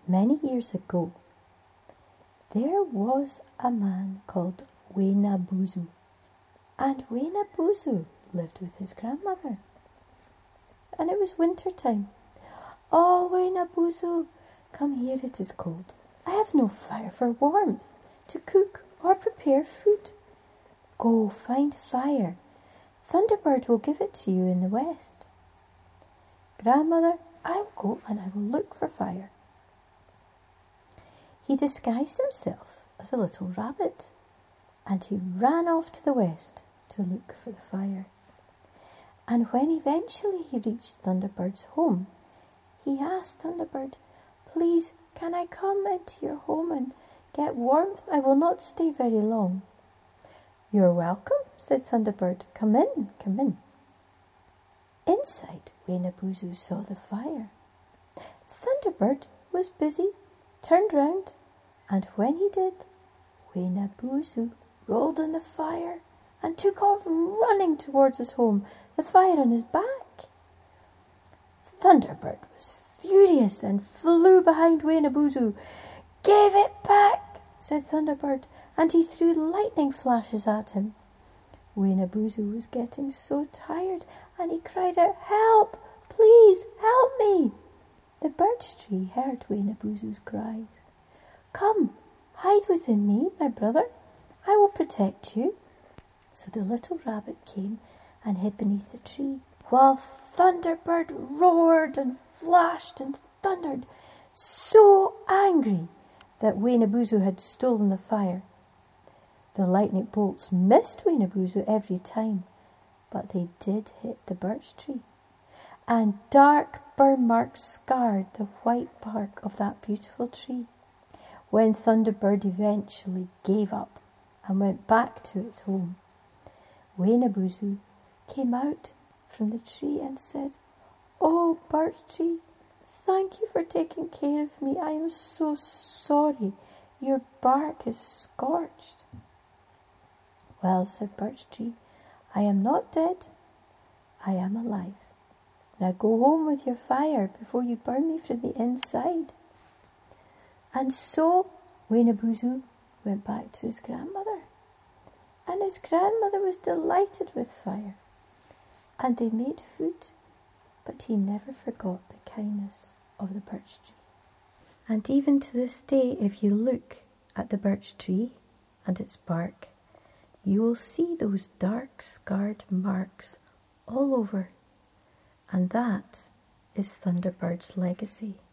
Many years ago, there was a man called Wenabuzu, and Wenabuzu lived with his grandmother. And it was winter time. "Oh, Wenabuzu, come here, it is cold. I have no fire for warmth, to cook or prepare food. Go find fire. Thunderbird will give it to you in the west." "Grandmother, I will go and I will look for fire." He disguised himself as a little rabbit, and he ran off to the west to look for the fire. And when eventually he reached Thunderbird's home, he asked Thunderbird, "Please, can I come into your home and get warmth? I will not stay very long." "You're welcome," said Thunderbird. Come in, come in." Inside, Wenabuzu saw the fire. Thunderbird was busy, turned round, and when he did, Wenabuzu rolled in the fire and took off running towards his home, the fire on his back. Thunderbird was furious and flew behind Wenabuzu. "Give it back," said Thunderbird, and he threw lightning flashes at him. Wenabuzu was getting so tired, and he cried out, "Help! Please, help me!" The birch tree heard Wenabuzu's cries. "Come, hide within me, my brother. I will protect you." So the little rabbit came and hid beneath the tree, while Thunderbird roared and flashed and thundered, so angry that Wenabuzu had stolen the fire. The lightning bolts missed Wenabuzu every time, but they did hit the birch tree, and dark burn marks scarred the white bark of that beautiful tree. When Thunderbird eventually gave up and went back to its home, Wenabuzu came out from the tree and said, "Oh, birch tree, thank you for taking care of me. I am so sorry. Your bark is scorched." "Well," said Birch Tree, "I am not dead. I am alive. Now go home with your fire before you burn me from the inside." And so Wenabuzu went back to his grandmother, and his grandmother was delighted with fire, and they made food, but he never forgot the kindness of the birch tree. And even to this day, if you look at the birch tree and its bark, you will see those dark scarred marks all over, and that is Thunderbird's legacy.